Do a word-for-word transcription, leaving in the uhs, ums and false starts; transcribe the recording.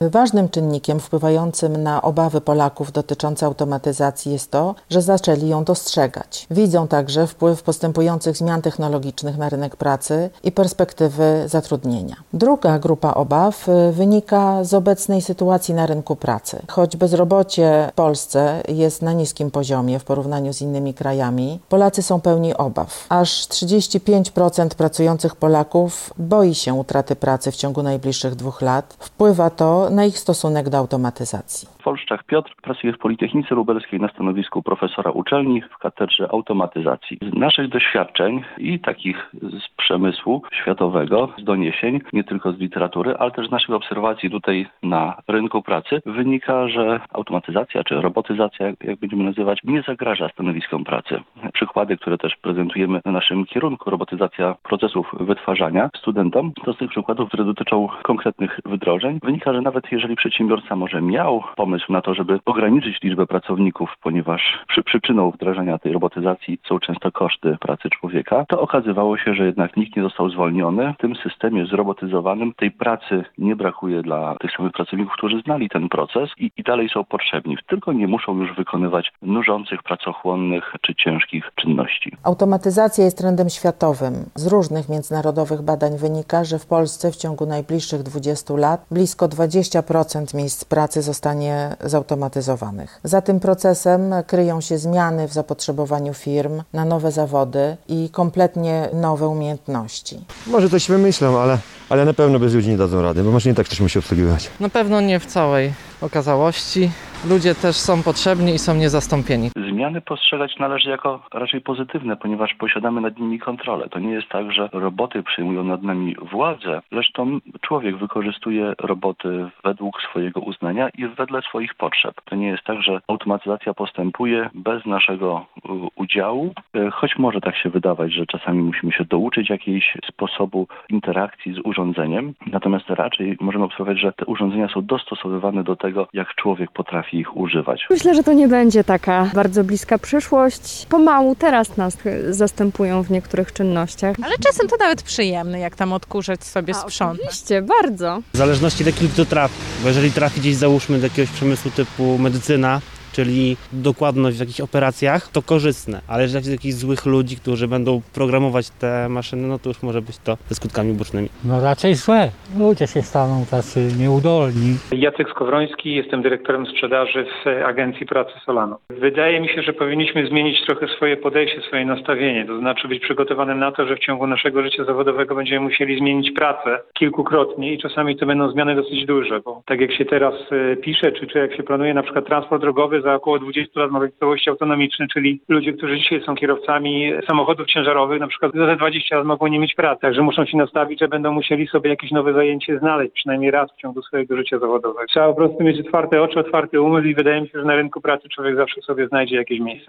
Ważnym czynnikiem wpływającym na obawy Polaków dotyczące automatyzacji jest to, że zaczęli ją dostrzegać. Widzą także wpływ postępujących zmian technologicznych na rynek pracy i perspektywy zatrudnienia. Druga grupa obaw wynika z obecnej sytuacji na rynku pracy. Choć bezrobocie w Polsce jest na niskim poziomie w porównaniu z innymi krajami, Polacy są pełni obaw. Aż trzydzieści pięć procent pracujących Polaków boi się utraty pracy w ciągu najbliższych dwóch lat. Wpływa to na ich stosunek do automatyzacji. Wolszczak Piotr pracuje w Politechnice Lubelskiej na stanowisku profesora uczelni w katedrze automatyzacji. Z naszych doświadczeń i takich z przemysłu światowego, z doniesień, nie tylko z literatury, ale też z naszych obserwacji tutaj na rynku pracy, wynika, że automatyzacja czy robotyzacja, jak będziemy nazywać, nie zagraża stanowiskom pracy. Przykłady, które też prezentujemy na naszym kierunku, robotyzacja procesów wytwarzania studentom, to z tych przykładów, które dotyczą konkretnych wdrożeń, wynika, że nawet jeżeli przedsiębiorca może miał pomysł na to, żeby ograniczyć liczbę pracowników, ponieważ przy przyczyną wdrażania tej robotyzacji są często koszty pracy człowieka, to okazywało się, że jednak nikt nie został zwolniony. W tym systemie zrobotyzowanym tej pracy nie brakuje dla tych samych pracowników, którzy znali ten proces i, i dalej są potrzebni, tylko nie muszą już wykonywać nużących, pracochłonnych czy ciężkich czynności. Automatyzacja jest trendem światowym. Z różnych międzynarodowych badań wynika, że w Polsce w ciągu najbliższych dwudziestu lat blisko dwadzieścia procent miejsc pracy zostanie zautomatyzowanych. Za tym procesem kryją się zmiany w zapotrzebowaniu firm na nowe zawody i kompletnie nowe umiejętności. Może coś wymyślą, ale, ale na pewno bez ludzi nie dadzą rady, bo maszyny tak też musi obsługiwać. Na pewno nie w całej okazałości. Ludzie też są potrzebni i są niezastąpieni. Zmiany postrzegać należy jako raczej pozytywne, ponieważ posiadamy nad nimi kontrolę. To nie jest tak, że roboty przyjmują nad nami władzę, lecz to człowiek wykorzystuje roboty według swojego uznania i wedle swoich potrzeb. To nie jest tak, że automatyzacja postępuje bez naszego udziału, choć może tak się wydawać, że czasami musimy się douczyć jakiegoś sposobu interakcji z urządzeniem, natomiast raczej możemy obserwować, że te urządzenia są dostosowywane do tego, jak człowiek potrafi ich używać. Myślę, że to nie będzie taka bardzo bliska przyszłość. Pomału teraz nas zastępują w niektórych czynnościach. Ale czasem to nawet przyjemne, jak tam odkurzać sobie, A, sprzątać. Oczywiście, bardzo. W zależności do kilku to trafi, bo jeżeli trafi gdzieś załóżmy do jakiegoś przemysłu typu medycyna, czyli dokładność w jakichś operacjach, to korzystne, ale jeżeli trafi do jakichś złych ludzi, którzy będą programować te maszyny, no to już może być to ze skutkami ubocznymi. No raczej złe. Ludzie się staną tacy nieudolni. Jacek Skowroński, jestem dyrektorem sprzedaży w Agencji Pracy Solano. Wydaje mi się, że powinniśmy zmienić trochę swoje podejście, swoje nastawienie, to znaczy być przygotowanym na to, że w ciągu naszego życia zawodowego będziemy musieli zmienić pracę kilkukrotnie i czasami to będą zmiany dosyć duże, bo tak jak się teraz pisze, czy, czy jak się planuje na przykład transport drogowy, za około dwudziestu lat ma być w całości autonomiczny, czyli ludzie, którzy dzisiaj są kierowcami samochodów ciężarowych, na przykład za dwadzieścia lat mogą nie mieć pracy, także muszą się nastawić, że będą musieli sobie jakieś nowe zajęcie znaleźć, przynajmniej raz w ciągu swojego życia zawodowego. Trzeba po prostu mieć otwarte oczy, otwarty umysł i wydaje mi się, że na rynku pracy człowiek zawsze sobie znajdzie jakieś miejsce.